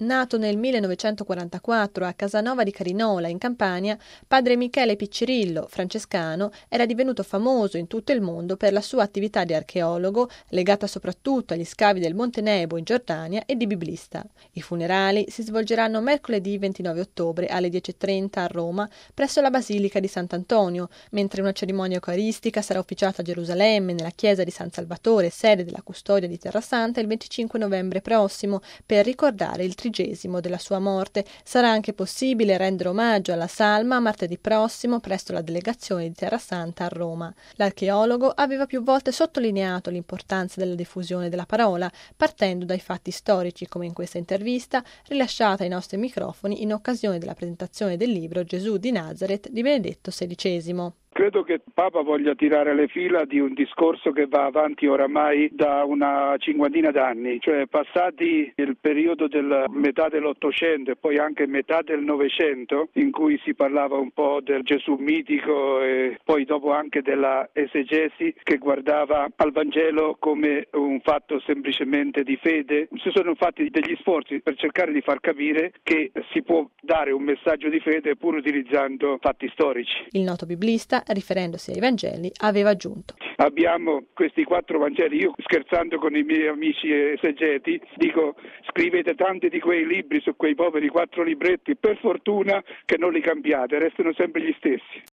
Nato nel 1944 a Casanova di Carinola, in Campania, padre Michele Piccirillo, francescano, era divenuto famoso in tutto il mondo per la sua attività di archeologo, legata soprattutto agli scavi del Monte Nebo in Giordania, e di biblista. I funerali si svolgeranno mercoledì 29 ottobre alle 10:30 a Roma, presso la Basilica di Sant'Antonio, mentre una cerimonia eucaristica sarà officiata a Gerusalemme, nella chiesa di San Salvatore, sede della custodia di Terrasanta, il 25 novembre prossimo, per ricordare il 30° della sua morte. Sarà anche possibile rendere omaggio alla salma martedì prossimo presso la delegazione di Terrasanta a Roma. L'archeologo aveva più volte sottolineato l'importanza della diffusione della parola, partendo dai fatti storici, come in questa intervista rilasciata ai nostri microfoni in occasione della presentazione del libro Gesù di Nazareth di Benedetto XVI. Credo che Papa voglia tirare le fila di un discorso che va avanti oramai da una cinquantina d'anni, cioè passati il periodo della metà dell'Ottocento e poi anche metà del Novecento, in cui si parlava un po' del Gesù mitico e poi dopo anche della esegesi che guardava al Vangelo come un fatto semplicemente di fede. Si sono fatti degli sforzi per cercare di far capire che si può dare un messaggio di fede pur utilizzando fatti storici. Il noto biblista, riferendosi ai Vangeli, aveva aggiunto: abbiamo questi 4 Vangeli. Io, scherzando con i miei amici esegeti, dico: scrivete tanti di quei libri su quei poveri 4 libretti, per fortuna che non li cambiate, restano sempre gli stessi.